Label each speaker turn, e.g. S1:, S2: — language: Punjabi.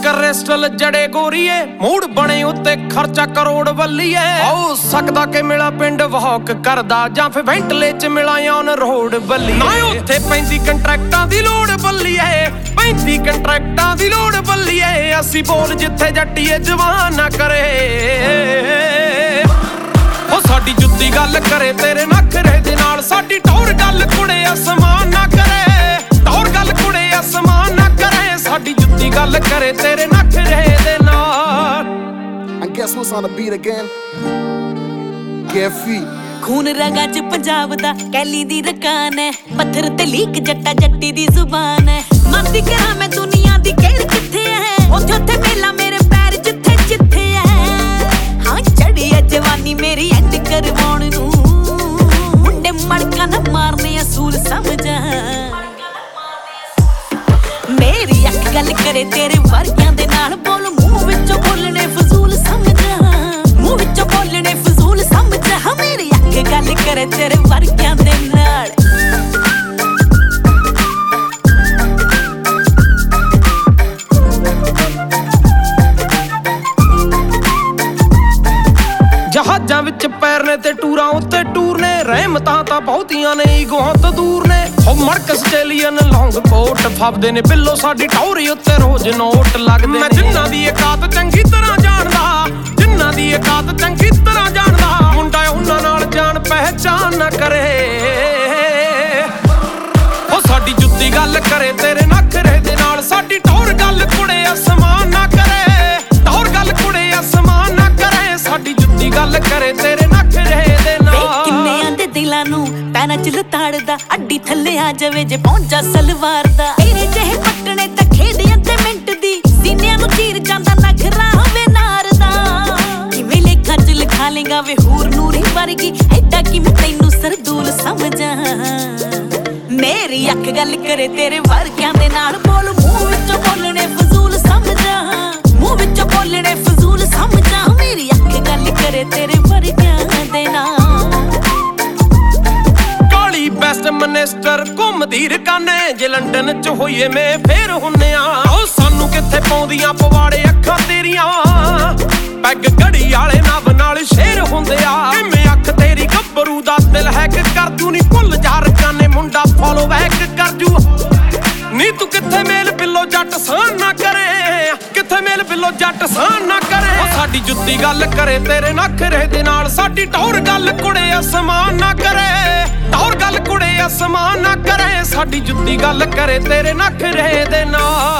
S1: ਕ੍ਰਿਸਟਲ ਜੜੇ ਗੋਰੀਏ ਮੂਡ ਬਣੇ ਉੱਤੇ ਖਰਚਾ ਕਰੋੜ ਵੱਲੀਏ ਹੋ ਸਕਦਾ ਕਿ ਮਿਲਾ ਪਿੰਡ ਵਾਕ ਕਰਦਾ ਜਾਂ ਫਿਰ ਵੈਂਟਲੇ ਚ ਮਿਲਾ ਔਨ ਰੋਡ ਬੱਲੀਏ ਨਾ ਉੱਥੇ 35 ਕੰਟਰੈਕਟਾਂ ਦੀ ਲੋੜ ਬੱਲੀਏ 35 ਕੰਟਰੈਕਟਾਂ ਦੀ ਲੋੜ ਬੱਲੀਏ ਅਸੀਂ ਬੋਲ ਜਿੱਥੇ ਜੱਟੀਏ ਜਵਾਨ ਨਾ ਕਰੇ ਉਹ ਸਾਡੀ ਜੁੱਤੀ ਗੱਲ ਕਰੇ ਤੇਰੇ ਨਖਰੇ ਦੇ ਨਾਲ ਸਾਡੀ ਟੌਰ ਗੱਲ ਕੁੜੇ ਅਸਮਾਨ ਨਾ ਕਰੇ ਟੌਰ ਗੱਲ ਕੁੜੇ ਅਸਮਾਨ ਨਾ ਕਰੇ ਸਾਡੀ ਜੁੱਤੀ ਗੱਲ ਕਰੇ ਤੇਰੇ ਨਖਰੇ ਦੇ ਨਾਲ
S2: And guess who's on the beat again? Gefi
S3: ਖੂਨ ਰਗਾਂ ਚ ਪੰਜਾਬ ਦਾ ਕੈਲੀ ਦੀ ਰਕਾਨ ਹੈ ਪੱਥਰ ਤੇ ਲੀਕ ਜੱਟਾ ਜੱਟੀ ਦੀ ਜ਼ੁਬਾਨ ਹੈ ਮੰਨਦੀ ਕਰਾਂ ਮੈਂ ਦੁਨੀਆ ਦੀ ਕਿਹੜ ਕਿੱਥੇ ਹੈ ਉੱਥੇ ਉੱਥੇ ਮੇਲਾ ਮੇਰੇ ਪੈਰ ਜਿੱਥੇ ਜਿੱਥੇ ਹੈ ਹਾਂ ਚੜੀ ਐ ਜਵਾਨੀ ਮੇਰੀ ਐਂਡ ਕਰਵਾਉਣ ਨੂੰ ਮੁੰਡੇ ਮੜਕਾਂ ਨਾ ਮਾਰਨੇ ਅਸੂਲ ਸਮਝਾ ਮੇਰੀ ਅੱਖ ਗੱਲ ਕਰੇ ਤੇਰੇ ਵਰਗਿਆਂ ਦੇ ਨਾਲ ਬੋਲ ਮੂੰਹ ਵਿੱਚੋਂ ਬੋਲਣੇ ਫਜ਼ੂਲ ਸਮਝਾ ਮੂੰਹ ਵਿੱਚੋਂ ਬੋਲਣੇ ਫਜ਼ੂਲ ਸਮਝਾ ਮੇਰੀ ਅੱਖ ਗੱਲ ਕਰੇ ਤੇਰੇ ਵਰਗਿਆਂ ਦੇ ਨਾਲ
S1: ਜਹਾਜ਼ਾਂ ਵਿੱਚ ਪੈਰਨੇ ਤੇ ਟੂਰਾਂ ਉੱਤੇ ਟੂਰ ਨੇ ਰਹਿਮਤਾਂ ਤਾਂ ਬਹੁਤੀਆਂ ਨੇ ਈਗੋਆਂ ਤੋਂ ਦੂਰ ਨੇ ਹੋ ਮਰਕ ਆਸਟ੍ਰੇਲੀਅਨ ਲੌਂਗ ਕੋਟ ਫੱਬਦੇ ਨੇ ਬਿੱਲੋ ਸਾਡੀ ਟੌਰੀ ਉੱਤੇ ਰੋਜ਼ ਨੋਟ ਲੱਗਦੇ ਮੈਂ ਜਿੰਨਾਂ ਦੀ ਔਕਾਤ ਚੰਗੀ ਤਰ੍ਹਾਂ ਜਾਣਦਾ ਜਿੰਨਾਂ ਦੀ ਔਕਾਤ ਚੰਗੀ ਤਰ੍ਹਾਂ ਜਾਣਦਾ ਮੁੰਡਾ ਉਹਨਾਂ ਨਾਲ ਜਾਣ ਪਹਿਚਾਨ ਨਾ ਕਰੇ ਉਹ ਸਾਡੀ ਜੁੱਤੀ ਗੱਲ ਕਰੇ ਤੇਰੇ ਨਖਰੇ ਦੇ ਨਾਲ ਸਾਡੀ ਟੌਰ ਗੱਲ ਕੁੜੇ ਅਸਮਾਨ ਨਾ ਕਰੇ ਟੌਰ ਗੱਲ ਕੁੜੇ ਅਸਮਾਨ ਨਾ ਕਰੇ ਸਾਡੀ ਜੁੱਤੀ ਗੱਲ ਕਰੇ ਤੇਰੇ ਨਖਰੇ ਦੇ ਨਾਲ
S3: ਕਿੰਨਿਆਂ ਦੇ ਦਿਲਾਂ ਨੂੰ ਪੈਰਾਂ ਚ ਲਤਾੜਦਾ ਅੱਡੀ ਥੱਲੇ ਆ ਜਾਵੇ ਜੇ ਪਹੁੰਚਾ ਸਲਵਾਰ ਦਾ ਤੇਰੇ ਜਿਹੇ ਪੱਟਣੇ ਤਾਂ ਖੇਡਿਆਂ ਤੇ ਮਿੰਟ ਦੀ ਸੀਨਿਆਂ ਨੂੰ ਚੀਰ ਜਾਂਦਾ ਨਖਰਾ ਹੋਵੇ ਨਾਰ ਦਾ ਕਿਵੇਂ ਲੇਖਾਂ ਚ ਲਿਖਾ ਲੇਗਾ ਵੇ ਹੂਰ ਨੂਰੀ ਵਰਗੀ ਐਡਾ ਕਿਵੇਂ ਤੈਨੂੰ ਸਰਦੂਲ ਸਮਝਾਂ ਮੇਰੀ ਅੱਖ ਗੱਲ ਕਰੇ ਤੇਰੇ ਵਰਗਿਆਂ ਦੇ ਨਾਲ ਬੋਲ ਮੂੰਹ ਵਿੱਚੋਂ ਬੋਲਣੇ ਫਜ਼ੂਲ ਸਮਝਾਂ ਮੂੰਹ ਵਿੱਚੋਂ ਬੋਲਣੇ ਫਜ਼ੂਲ ਸਮਝਾਂ ਮੇਰੀ ਅੱਖ ਗੱਲ ਕਰੇ ਤੇਰੇ ਵਰਗਿਆਂ ਦੇ ਨਾਲ
S1: ਕਾਲੀ ਬੈਸਟ ਮਨਿਸਟਰ ਘੁੰਮਦੀ ਰਕਾਨੇ ਜੇ ਲੰਡਨ ਚ ਹੋਈਏ ਮੈਂ ਫੇਰ ਹੁੰਨੇ ਆ ਉਹ ਸਾਨੂੰ ਕਿੱਥੇ ਪਾਉਂਦੀਆਂ ਪਵਾੜੇ ਅੱਖਾਂ ਤੇਰੀਆਂ ਪੈਗ ਘੜੀ ਵਾਲੇ ਨਵ ਨਾਲ ਸ਼ੇਰ ਹੁੰਦੇ ਆ ਕਿਵੇਂ ਅੱਖ ਤੇਰੀ ਗੱਭਰੂ ਦਾ ਦਿਲ ਹੈਕ ਕਰ ਦੂ ਨੀ ਭੁੱਲ ਜਾ ਰਕਾਨੇ ਮੁੰਡਾ ਫੋਲੋ ਬੈਕ ਕਰ ਜੂ ਨੀ ਤੂੰ ਕਿੱਥੇ ਮੇਲ ਬਿੱਲੋ ਜੱਟ ਸਾਨ ਨਾ ਕਰੇ ਕਿੱਥੇ ਮੇਲ ਬਿੱਲੋ ਜੱਟ ਸਾਨ ਨਾ ਕਰੇ ਉਹ ਸਾਡੀ ਜੁੱਤੀ ਗੱਲ ਕਰੇ ਤੇਰੇ ਨਖਰੇ ਦੇ ਨਾਲ ਸਾਡੀ ਟੌਰ ਗੱਲ ਕੁੜੇ ਅਸਮਾਨ ਨਾ ਕਰੇ ਟੌਰ ਗੱਲ ਕੁੜੇ ਅਸਮਾਨ ਨਾ ਕਰੇ ਸਾਡੀ ਜੁੱਤੀ ਗੱਲ ਕਰੇ ਤੇਰੇ ਨਖਰੇ ਦੇ ਨਾਲ